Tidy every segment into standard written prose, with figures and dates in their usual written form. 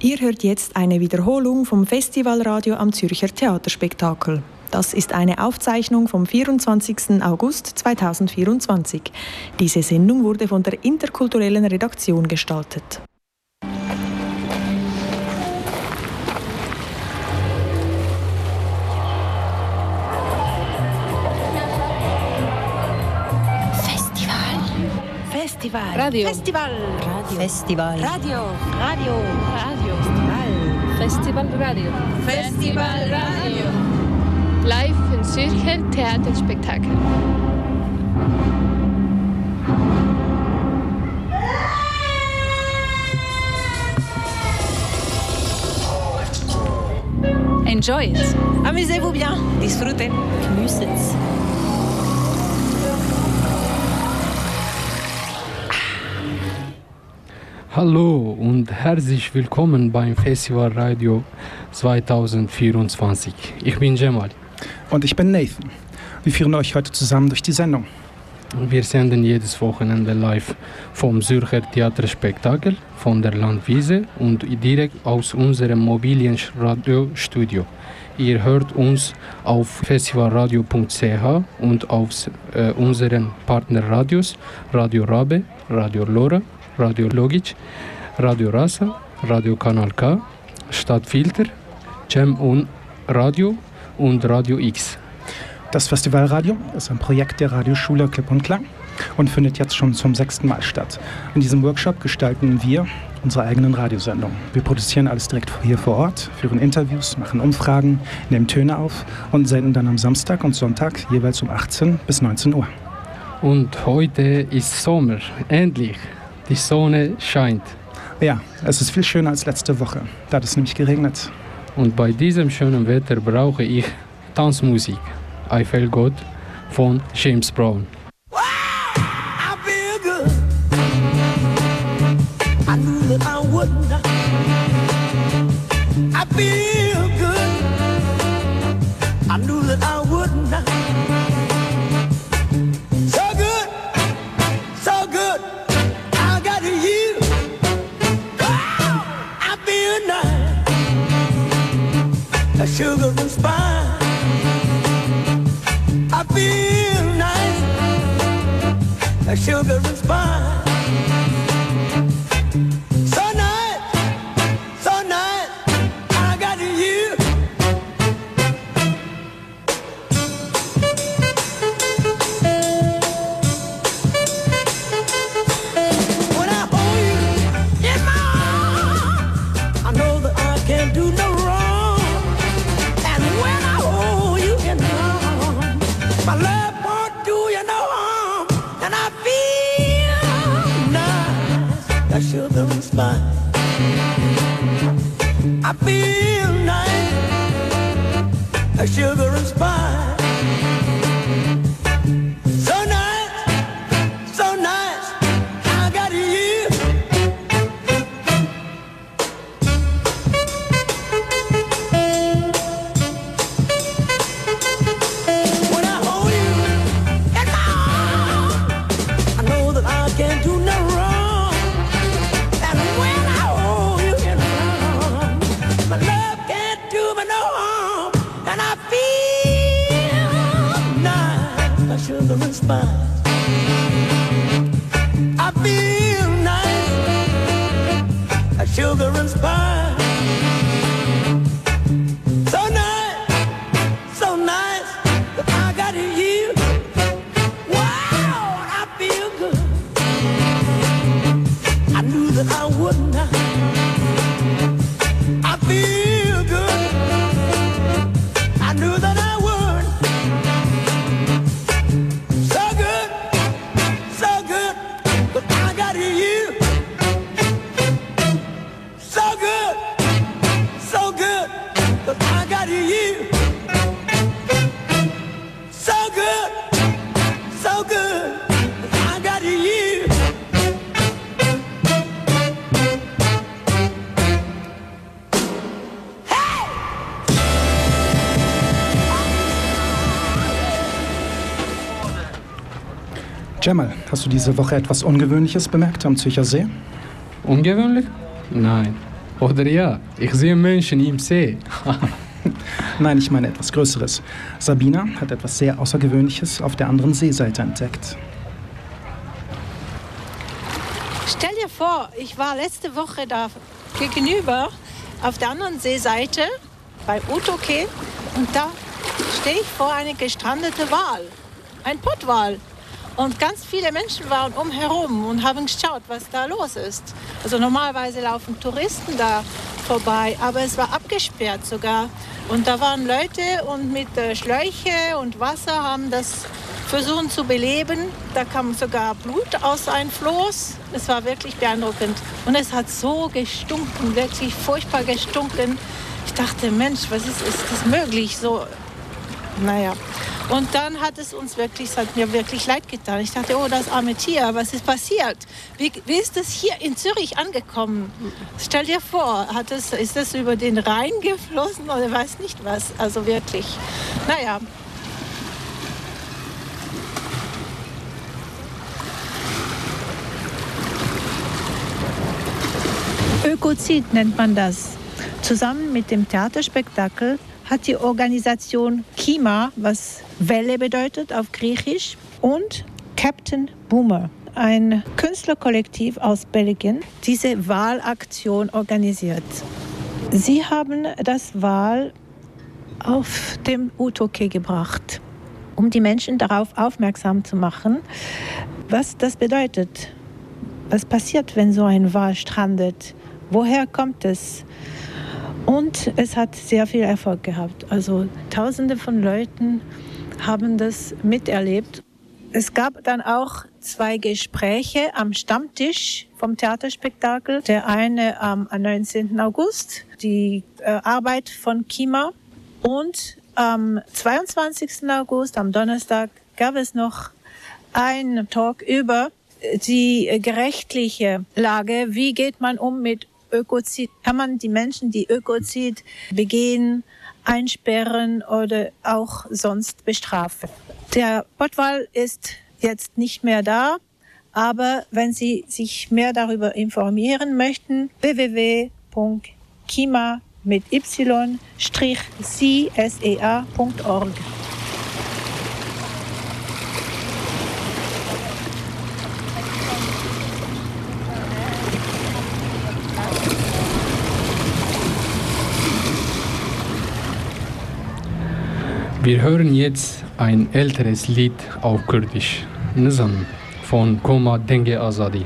Ihr hört jetzt eine Wiederholung vom Festivalradio am Zürcher Theaterspektakel. Das ist eine Aufzeichnung vom 24. August 2024. Diese Sendung wurde von der interkulturellen Redaktion gestaltet. Festival. Radio. Festival. Radio. Festival. Radio. Radio. Radio. Festival. Festival Radio. Festival Radio. Live im Zürcher Theaterspektakel. Enjoy it. Amusez-vous bien. Disfruten. Genießen's. Hallo und herzlich willkommen beim Festival Radio 2024. Ich bin Cemal. Und ich bin Nathan. Wir führen euch heute zusammen durch die Sendung. Wir senden jedes Wochenende live vom Zürcher Theaterspektakel von der Landwiese und direkt aus unserem mobilen Radiostudio. Ihr hört uns auf festivalradio.ch und auf unseren Partnerradios Radio Rabe, Radio Lora, Radio Logic, Radio Rasa, Radio Kanal K, Stadtfilter, Cem und Radio und Radio X. Das Festivalradio ist ein Projekt der Radioschule Klipp und Klang und findet jetzt schon zum 6. Mal statt. In diesem Workshop gestalten wir unsere eigenen Radiosendungen. Wir produzieren alles direkt hier vor Ort, führen Interviews, machen Umfragen, nehmen Töne auf und senden dann am Samstag und Sonntag jeweils um 18 bis 19 Uhr. Und heute ist Sommer, endlich. Die Sonne scheint. Ja, es ist viel schöner als letzte Woche. Da hat es nämlich geregnet. Und bei diesem schönen Wetter brauche ich Tanzmusik. I Feel Good von James Brown. Wow, I feel good. I knew that I would not. I feel good. I knew that I would not. So good, so good. I got you. Wow, I feel nice. A sugar and spice. I feel nice, like sugar and spice. So nice, so nice, I got you. When I hold you in my arms, I know that I can't do no wrong. And when I hold you in my arms, my love won't do you no harm, and I feel nice, like sugar and spice. I feel nice, like sugar and spice. So nice, so nice, I got you. When I hold you in my arms, I know that I can't do no wrong. And when I hold you in my arms, my love can't do me no harm. And I feel nice, like sugar and spice. I feel nice, like sugar and spice. So nice, so nice, that I got you. Wow, I feel good. I knew that I would not. I feel good. I knew that I would. So good, that I got you. So good, that I got you. So good, that I got you. Cemal, hast du diese Woche etwas Ungewöhnliches bemerkt am Zürcher See? Ungewöhnlich? Nein. Oder ja, ich sehe Menschen im See. Nein, ich meine etwas Größeres. Sabina hat etwas sehr Außergewöhnliches auf der anderen Seeseite entdeckt. Stell dir vor, ich war letzte Woche da gegenüber auf der anderen Seeseite bei Utoke und da stehe ich vor einer gestrandeten Wal, ein Pottwal. Und ganz viele Menschen waren umherum und haben geschaut, was da los ist. Also normalerweise laufen Touristen da vorbei, aber es war abgesperrt sogar. Und da waren Leute und mit Schläuche und Wasser haben das versucht zu beleben. Da kam sogar Blut aus einem Floß. Es war wirklich beeindruckend. Und es hat so gestunken, wirklich furchtbar gestunken. Ich dachte, Mensch, ist das möglich? So, naja. Und dann hat es hat mir wirklich leid getan. Ich dachte, oh, das arme Tier, was ist passiert? Wie ist es hier in Zürich angekommen? Stell dir vor, ist das über den Rhein geflossen oder weiß nicht was? Also wirklich, naja. Ökozid nennt man das. Zusammen mit dem Theaterspektakel hat die Organisation Kima, was Welle bedeutet auf Griechisch, und Captain Boomer, ein Künstlerkollektiv aus Belgien, diese Wahlaktion organisiert. Sie haben das Wal auf dem Utoke gebracht, um die Menschen darauf aufmerksam zu machen, was das bedeutet. Was passiert, wenn so ein Wal strandet? Woher kommt es? Und es hat sehr viel Erfolg gehabt. Also Tausende von Leuten haben das miterlebt. Es gab dann auch 2 Gespräche am Stammtisch vom Theaterspektakel. Der eine am 19. August, die Arbeit von Kima. Und am 22. August, am Donnerstag, gab es noch einen Talk über die gerichtliche Lage. Wie geht man um mit Ökozid? Kann man die Menschen, die Ökozid begehen, einsperren oder auch sonst bestrafen? Der Pottwal ist jetzt nicht mehr da, aber wenn Sie sich mehr darüber informieren möchten, www.kima mit y-sea.org. Wir hören jetzt ein älteres Lied auf Kurdisch, Nizam von Koma Denge Azadi.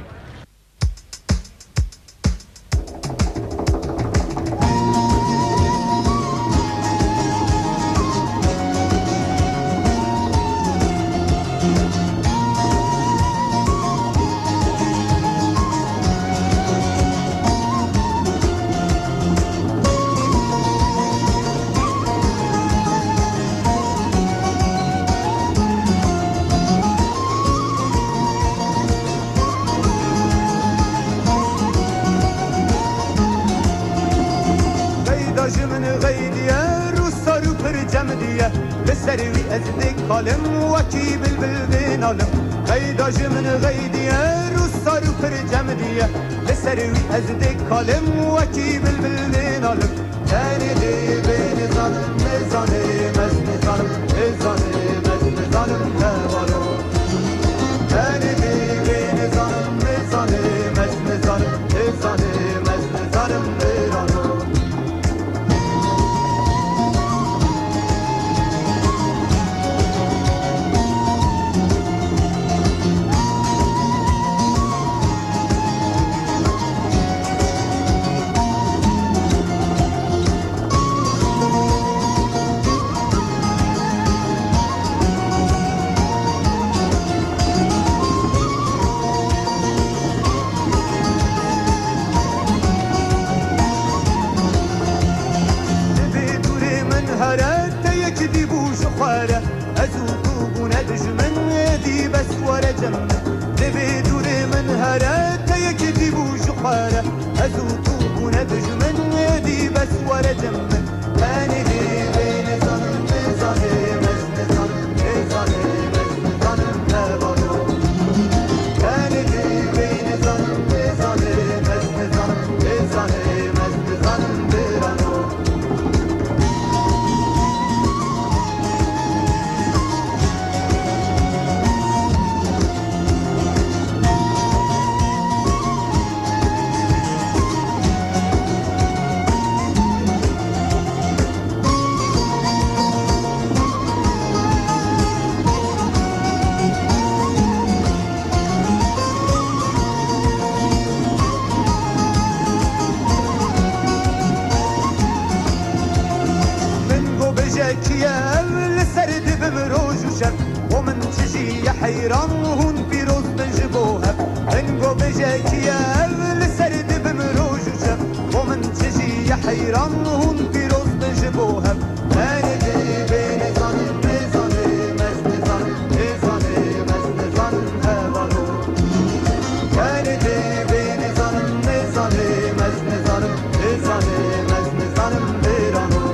حيران هون بيروز نجبوها انقو بجاكيا لسرد بمروج وشب ومن تجي يا حيران هون بيروز نجبوها انا جاي بين ظن مزن مزن مزن مزن هبلو انا جاي بين ظن مزن مزن مزن مزن بيرانو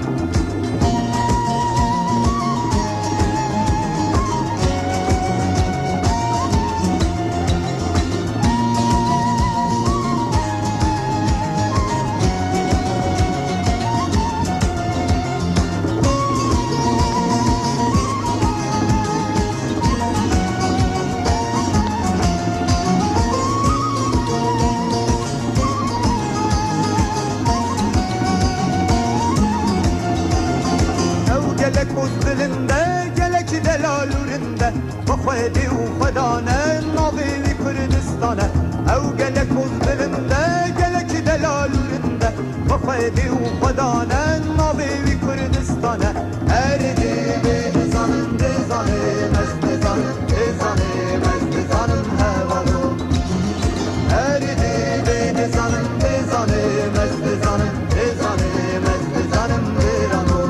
خودی و خدانه ناوی کردستانه او گلک مزدلنده گلک دلالورنده خودی و خدانه ناوی کردستانه اردی به زنم دزانه مست زنم دزانه مست زنم هوالو اردی به زنم دزانه مست زنم دزانه مست زنم بیرانو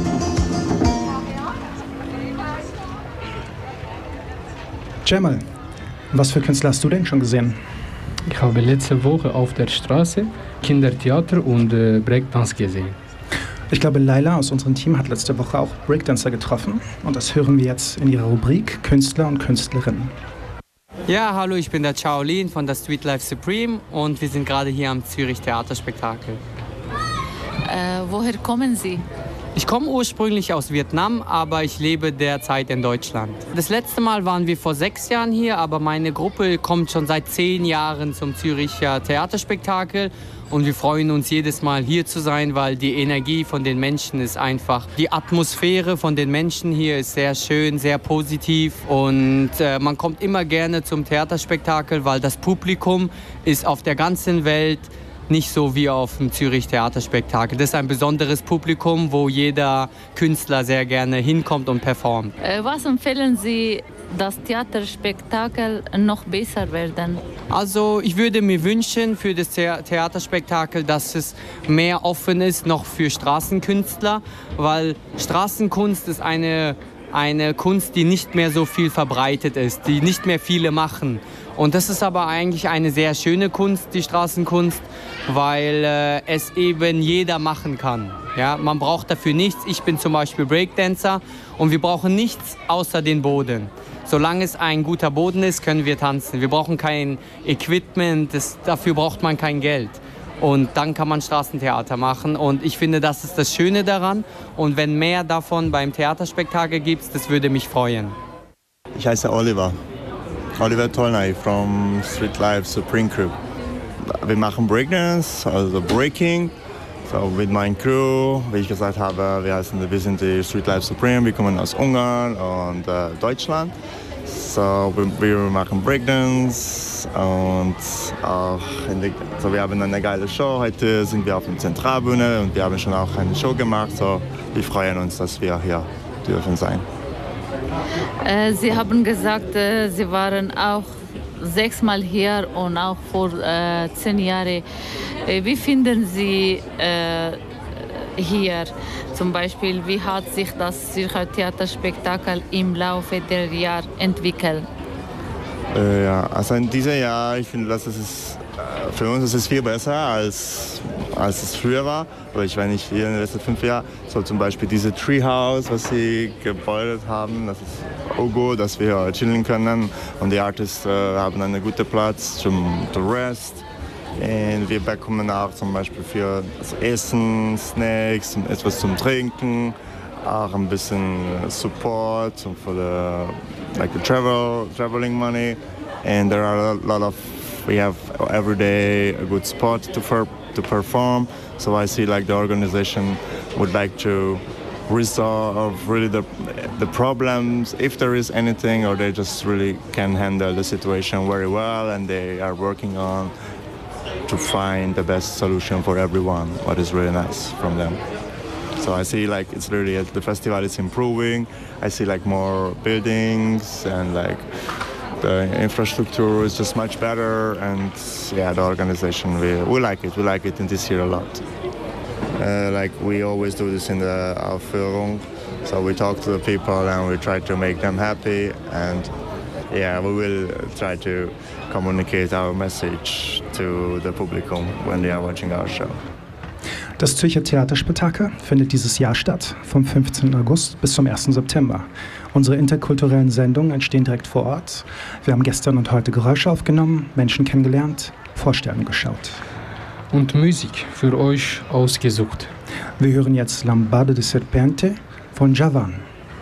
Cemal, was für Künstler hast du denn schon gesehen? Ich habe letzte Woche auf der Straße Kindertheater und Breakdance gesehen. Ich glaube, Laila aus unserem Team hat letzte Woche auch Breakdancer getroffen. Und das hören wir jetzt in ihrer Rubrik Künstler und Künstlerinnen. Ja, hallo, ich bin der Shaolin von der Street Life Supreme und wir sind gerade hier am Zürich Theaterspektakel. Woher kommen Sie? Ich komme ursprünglich aus Vietnam, aber ich lebe derzeit in Deutschland. Das letzte Mal waren wir vor 6 Jahren hier, aber meine Gruppe kommt schon seit 10 Jahren zum Züricher Theaterspektakel. Und wir freuen uns jedes Mal hier zu sein, weil die Energie von den Menschen ist einfach. Die Atmosphäre von den Menschen hier ist sehr schön, sehr positiv. Und man kommt immer gerne zum Theaterspektakel, weil das Publikum ist auf der ganzen Welt nicht so wie auf dem Zürich Theaterspektakel. Das ist ein besonderes Publikum, wo jeder Künstler sehr gerne hinkommt und performt. Was empfehlen Sie, das Theaterspektakel noch besser werden? Also ich würde mir wünschen für das Theaterspektakel, dass es mehr offen ist noch für Straßenkünstler, weil Straßenkunst ist eine Kunst, die nicht mehr so viel verbreitet ist, die nicht mehr viele machen. Und das ist aber eigentlich eine sehr schöne Kunst, die Straßenkunst, weil es eben jeder machen kann. Ja? Man braucht dafür nichts. Ich bin zum Beispiel Breakdancer und wir brauchen nichts außer den Boden. Solange es ein guter Boden ist, können wir tanzen. Wir brauchen kein Equipment, dafür braucht man kein Geld. Und dann kann man Straßentheater machen. Und ich finde, das ist das Schöne daran. Und wenn mehr davon beim Theaterspektakel gibt, das würde mich freuen. Ich heiße Oliver Tolnay from Street Life Supreme Crew. Wir machen Breakdance, also Breaking, so mit meinem Crew. Wie ich gesagt habe, wir sind die Street Life Supreme, wir kommen aus Ungarn und Deutschland. So, wir machen Breakdance und auch wir haben eine geile Show. Heute sind wir auf der Zentralbühne und wir haben schon auch eine Show gemacht. So, wir freuen uns, dass wir hier dürfen sein. Sie haben gesagt, Sie waren auch 6-mal hier und auch vor 10 Jahren. Wie finden Sie hier zum Beispiel, wie hat sich das Zürcher Theaterspektakel im Laufe der Jahre entwickelt? Ja, also in diesem Jahr, ich finde, für uns ist es viel besser als es früher war. Aber ich war nicht hier in den letzten 5 Jahren. So zum Beispiel diese Treehouse, was sie gebaut haben, das ist auch gut, dass wir hier chillen können. Und die Artists haben einen guten Platz zum Rest. Und wir bekommen auch zum Beispiel für das Essen, Snacks, etwas zum Trinken, auch ein bisschen Support for the traveling money. And there are we have every day a good spot to perform. So I see like the organization would like to resolve really the problems, if there is anything, or they just really can handle the situation very well, and they are working on to find the best solution for everyone, what is really nice from them. So I see like it's really the festival is improving. I see like more buildings and like the infrastructure is just much better, and yeah, the organization we like it. We like it in this year a lot. Like we always do this in the Aufführung. So we talk to the people and we try to make them happy, and yeah, we will try to communicate our message to the publicum when they are watching our show. Das Zürcher Theaterspektakel findet dieses Jahr statt, vom 15. August bis zum 1. September. Unsere interkulturellen Sendungen entstehen direkt vor Ort. Wir haben gestern und heute Geräusche aufgenommen, Menschen kennengelernt, Vorstellungen geschaut. Und Musik für euch ausgesucht. Wir hören jetzt Lambada de Serpente von Javan.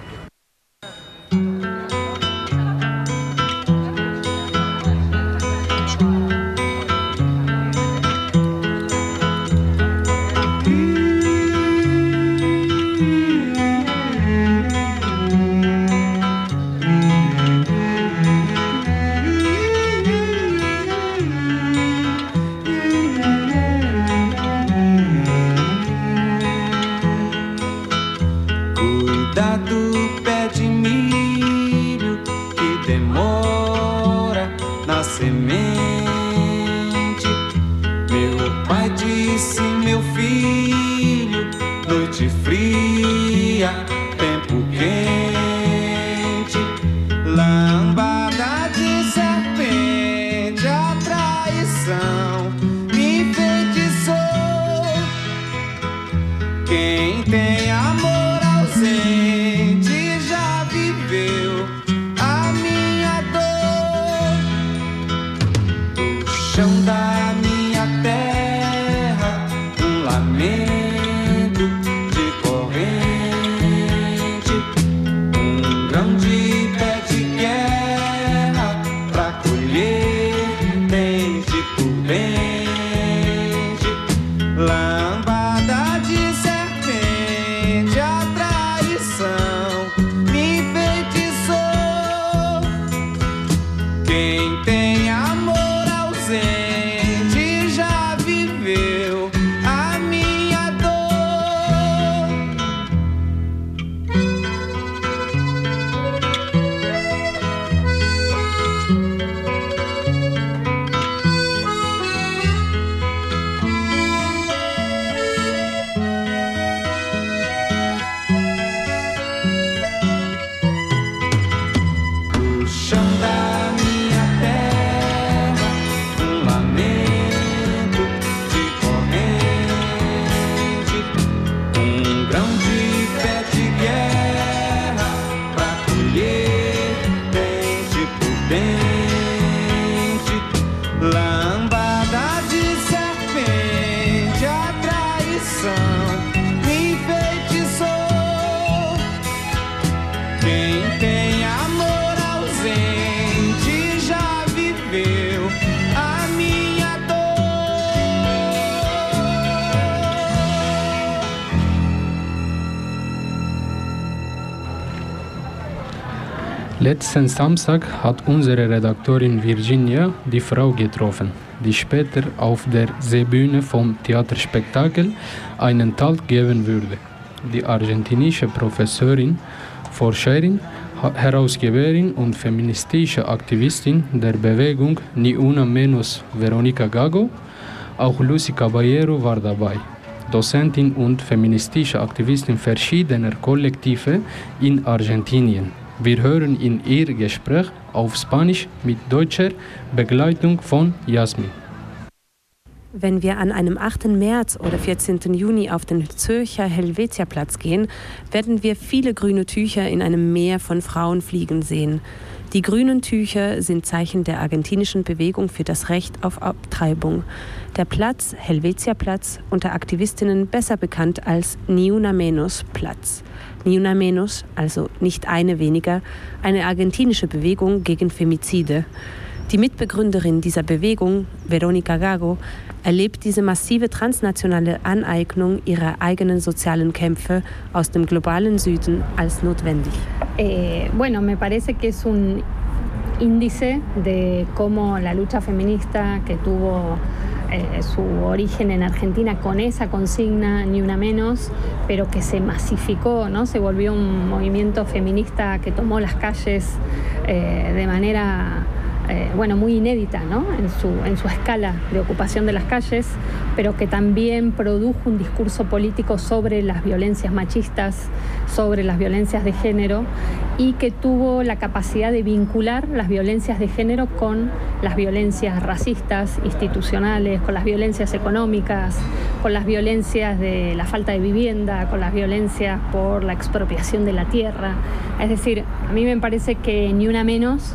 Letzten Samstag hat unsere Redakteurin Virginia die Frau getroffen, die später auf der Seebühne vom Theaterspektakel einen Talk geben würde. Die argentinische Professorin, Forscherin, Herausgeberin und feministische Aktivistin der Bewegung Ni Una Menos Veronica Gago, auch Lucy Caballero war dabei. Dozentin und feministische Aktivistin verschiedener Kollektive in Argentinien. Wir hören in ihr Gespräch auf Spanisch mit deutscher Begleitung von Jasmin. Wenn wir an einem 8. März oder 14. Juni auf den Zürcher Helvetiaplatz gehen, werden wir viele grüne Tücher in einem Meer von Frauen fliegen sehen. Die grünen Tücher sind Zeichen der argentinischen Bewegung für das Recht auf Abtreibung. Der Platz, Helvetiaplatz, unter Aktivistinnen besser bekannt als Ni Una Menos Platz. Ni Una Menos, also nicht eine weniger, eine argentinische Bewegung gegen Femizide. Die Mitbegründerin dieser Bewegung, Veronica Gago, erlebt diese massive transnationale Aneignung ihrer eigenen sozialen Kämpfe aus dem globalen Süden als notwendig. Bueno, me parece que es un índice de cómo la lucha feminista que tuvo su origen en Argentina con esa consigna, ni una menos, pero que se masificó, ¿no? Se volvió un movimiento feminista que tomó las calles de manera muy inédita, ¿no? en su escala de ocupación de las calles, pero que también produjo un discurso político sobre las violencias machistas, sobre las violencias de género, y que tuvo la capacidad de vincular las violencias de género con las violencias racistas, institucionales, con las violencias económicas, con las violencias de la falta de vivienda, con las violencias por la expropiación de la tierra. Es decir, a mí me parece que ni una menos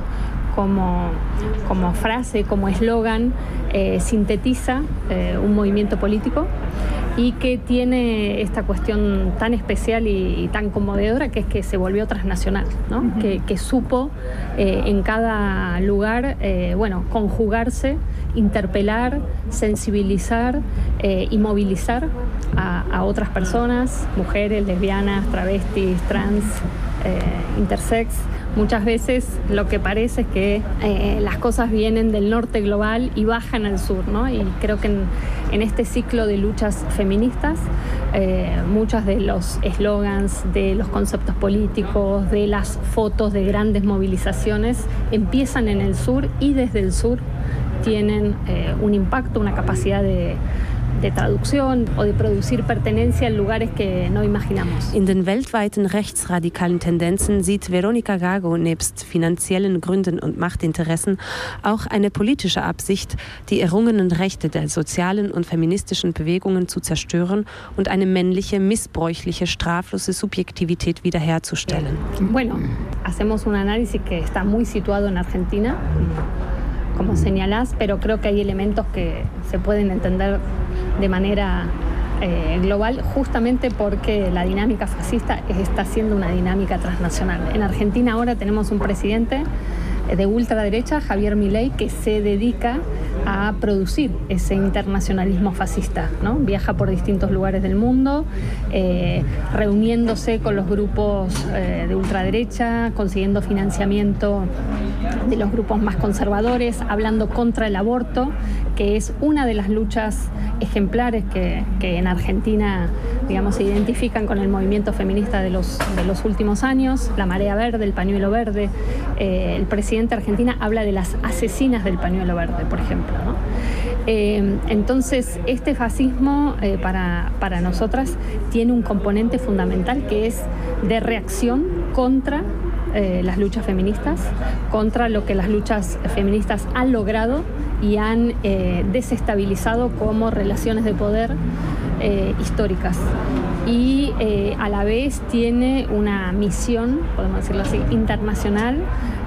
como frase, como eslogan, sintetiza un movimiento político y que tiene esta cuestión tan especial y tan conmovedora, que es que se volvió transnacional, ¿no? Que supo en cada lugar conjugarse, interpelar, sensibilizar y movilizar a otras personas, mujeres, lesbianas, travestis, trans, intersex. Muchas veces lo que parece es que las cosas vienen del norte global y bajan al sur, ¿no? Y creo que en este ciclo de luchas feministas, muchos de los eslogans, de los conceptos políticos, de las fotos de grandes movilizaciones empiezan en el sur y desde el sur tienen un impacto, una capacidad de Traducción o de producir pertenencia en lugares que no imaginamos. In den weltweiten rechtsradikalen Tendenzen sieht Veronica Gago nebst finanziellen Gründen und Machtinteressen auch eine politische Absicht, die errungenen Rechte der sozialen und feministischen Bewegungen zu zerstören und eine männliche, missbräuchliche, straflose Subjektivität wiederherzustellen. Bueno, hacemos un análisis que está muy situado en Argentina, como señalás, pero creo que hay elementos que se pueden entender de manera global, justamente porque la dinámica fascista está siendo una dinámica transnacional. En Argentina ahora tenemos un presidente de ultraderecha, Javier Milei, que se dedica a producir ese internacionalismo fascista, ¿no? Viaja por distintos lugares del mundo, reuniéndose con los grupos de ultraderecha, consiguiendo financiamiento de los grupos más conservadores, hablando contra el aborto, que es una de las luchas ejemplares que en Argentina, digamos, se identifican con el movimiento feminista de los últimos años, la marea verde, el pañuelo verde. El presidente de Argentina habla de las asesinas del pañuelo verde, por ejemplo, ¿no? Entonces, este fascismo para nosotras tiene un componente fundamental que es de reacción contra las luchas feministas, contra lo que las luchas feministas han logrado y han desestabilizado como relaciones de poder históricas. Y a la vez tiene una misión, podemos decirlo así, internacional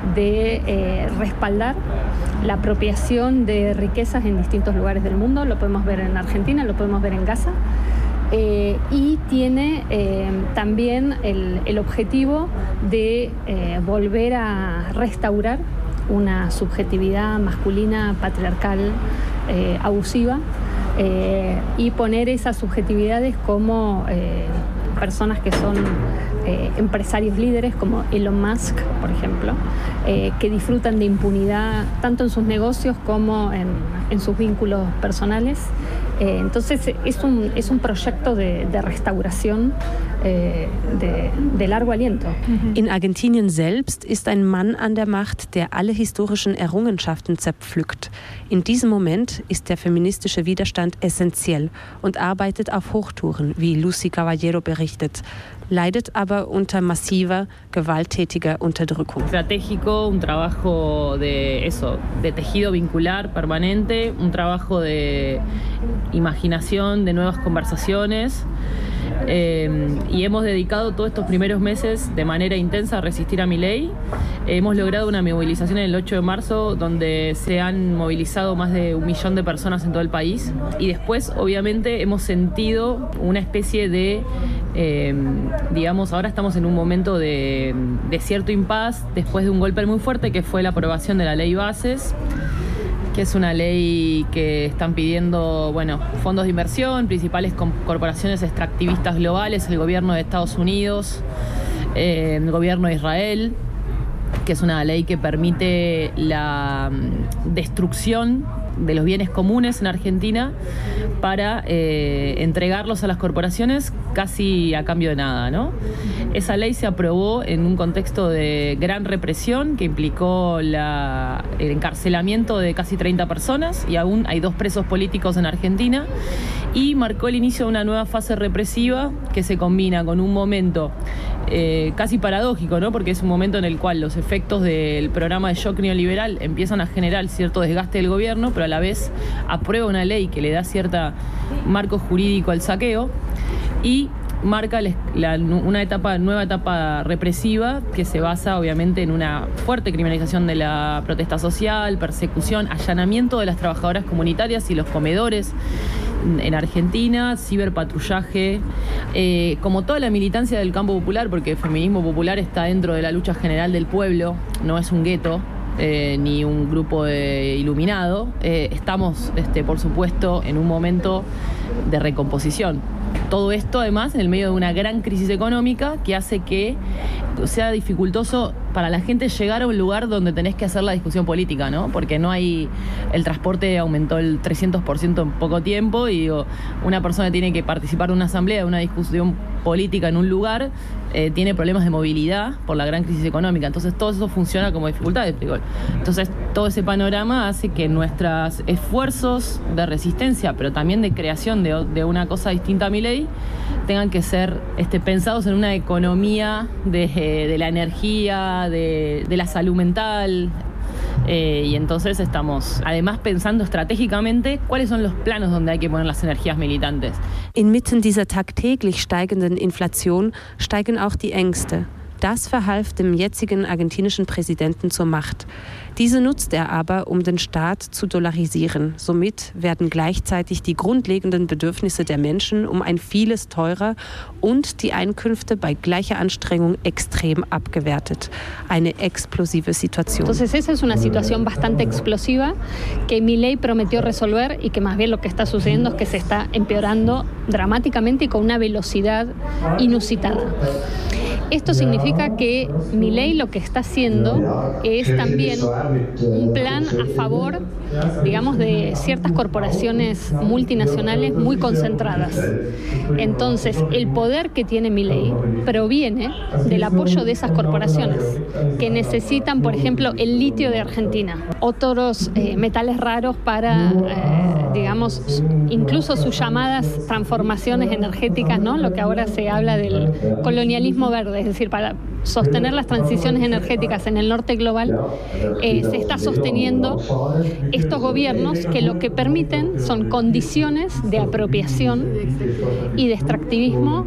de respaldar la apropiación de riquezas en distintos lugares del mundo. Lo podemos ver en Argentina, lo podemos ver en Gaza. Y tiene también el objetivo de volver a restaurar una subjetividad masculina, patriarcal, abusiva, y poner esas subjetividades como personas que son empresarios líderes como Elon Musk, por ejemplo, que disfrutan de impunidad tanto en sus negocios como en sus vínculos personales. Entonces es un proyecto de restauración de largo aliento. In Argentinien selbst ist ein Mann an der Macht, der alle historischen Errungenschaften zerpflückt. In diesem Moment ist der feministische Widerstand essentiell und arbeitet auf Hochtouren, wie Lucy Caballero berichtet, leidet aber unter massiver, gewalttätiger Unterdrückung. Estratégico, un trabajo de tejido vincular permanente, un trabajo de imaginación, de nuevas conversaciones. Y hemos dedicado todos estos primeros meses de manera intensa a resistir a Milei. Hemos logrado una movilización el 8 de marzo donde se han movilizado más de 1 millón de personas en todo el país. Y después, obviamente, hemos sentido una especie de, digamos, ahora estamos en un momento de cierto impas después de un golpe muy fuerte que fue la aprobación de la ley Bases, que es una ley que están pidiendo, fondos de inversión, principales corporaciones extractivistas globales, el gobierno de Estados Unidos, el gobierno de Israel, que es una ley que permite la destrucción de los bienes comunes en Argentina para entregarlos a las corporaciones casi a cambio de nada, ¿no? Esa ley se aprobó en un contexto de gran represión que implicó el encarcelamiento de casi 30 personas y aún hay 2 presos políticos en Argentina, y marcó el inicio de una nueva fase represiva que se combina con un momento casi paradójico, ¿no? Porque es un momento en el cual los efectos del programa de shock neoliberal empiezan a generar cierto desgaste del gobierno, pero a la vez aprueba una ley que le da cierto marco jurídico al saqueo y marca una nueva etapa represiva que se basa obviamente en una fuerte criminalización de la protesta social, persecución, allanamiento de las trabajadoras comunitarias y los comedores en Argentina, ciberpatrullaje, como toda la militancia del campo popular, porque el feminismo popular está dentro de la lucha general del pueblo, no es un gueto. Ni un grupo iluminado. Estamos, por supuesto, en un momento de recomposición. Todo esto, además, en el medio de una gran crisis económica que hace que sea dificultoso para la gente llegar a un lugar donde tenés que hacer la discusión política, ¿no? Porque no hay... El transporte aumentó el 300% en poco tiempo y digo, una persona tiene que participar de una asamblea, de una discusión política en un lugar, tiene problemas de movilidad por la gran crisis económica. Entonces todo eso funciona como dificultades. Entonces todo ese panorama hace que nuestros esfuerzos de resistencia, pero también de creación de una cosa distinta a mi ley, tengan que ser pensados en una economía de la energía, de la salud mental. Y entonces estamos además pensando estratégicamente cuáles son los planos donde hay que poner las energías militantes. Inmitten dieser tagtäglich steigenden Inflation steigen auch die Ängste. Das verhalf dem jetzigen argentinischen Präsidenten zur Macht. Diese nutzt er aber, um den Staat zu dollarisieren. Somit werden gleichzeitig die grundlegenden Bedürfnisse der Menschen um ein Vieles teurer und die Einkünfte bei gleicher Anstrengung extrem abgewertet. Eine explosive Situación. Entonces esa es una situación bastante explosiva que Milei prometió resolver y que más bien lo que está sucediendo es que se está empeorando dramáticamente y con una velocidad inusitada. Esto significa que Milei lo que está haciendo es también un plan a favor, digamos, de ciertas corporaciones multinacionales muy concentradas. Entonces, el poder que tiene Milei proviene del apoyo de esas corporaciones que necesitan, por ejemplo, el litio de Argentina, otros metales raros para, digamos, incluso sus llamadas transformaciones energéticas, ¿no? Lo que ahora se habla del colonialismo verde. Es decir, para sostener las transiciones energéticas en el norte global, se está sosteniendo estos gobiernos que lo que permiten son condiciones de apropiación y de extractivismo,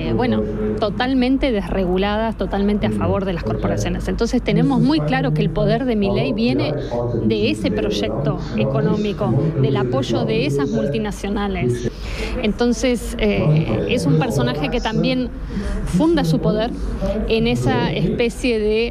totalmente desreguladas, totalmente a favor de las corporaciones. Entonces tenemos muy claro que el poder de Milei viene de ese proyecto económico, del apoyo de esas multinacionales. Entonces es un personaje que también funda su poder en esa especie de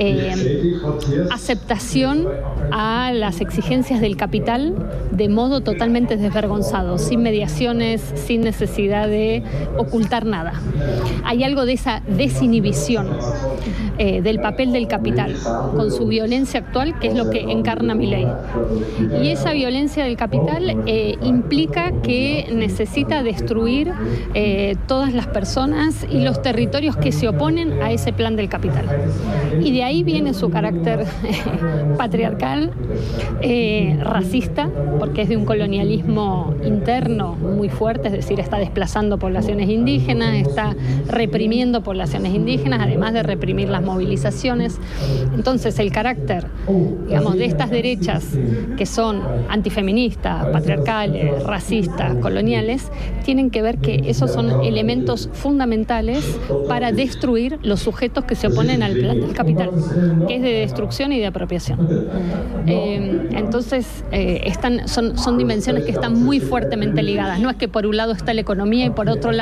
aceptación a las exigencias del capital de modo totalmente desvergonzado, sin mediaciones, sin necesidad de ocultar nada. Hay algo de esa desinhibición del papel del capital con su violencia actual, que es lo que encarna Milei. Y esa violencia del capital implica que necesita destruir todas las personas y los territorios que se oponen a ese plan del capital. Y de ahí viene su carácter patriarcal, racista, porque es de un colonialismo interno muy fuerte, es decir, está desplazando poblaciones indígenas, está reprimiendo poblaciones indígenas, además de reprimir las movilizaciones. Entonces el carácter, digamos, de estas derechas que son antifeministas, patriarcales, racistas, coloniales, tienen que ver que esos son elementos fundamentales para destruir los sujetos que se oponen al plan del capital, que es de destrucción y de apropiación. Entonces son dimensiones que están muy fuertemente ligadas. No es que por un lado está la economía y por otro lado